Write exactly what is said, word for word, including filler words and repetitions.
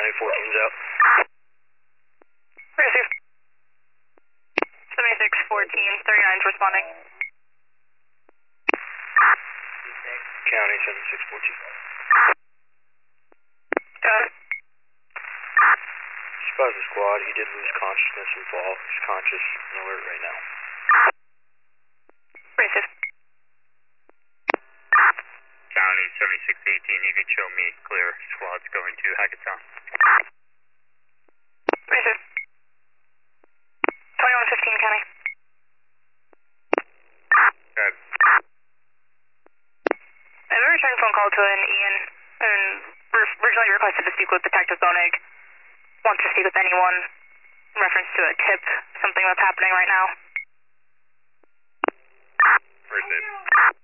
County fourteen's out. Receive. seventy-six fourteen, thirty-nine's responding. County seventy-six fourteen. Got it. Surprise the squad, he did lose consciousness and fall. He's conscious and alert right now. Receive. County seventy-six eighteen, you can show me clear. Squad's going to Hackettstown. Receive. twenty-one fifteen, County. Good. I have a return phone call to an Ian, and re- originally requested to speak with Detective Bonig. Wants to speak with anyone in reference to a tip, something that's happening right now. Receive.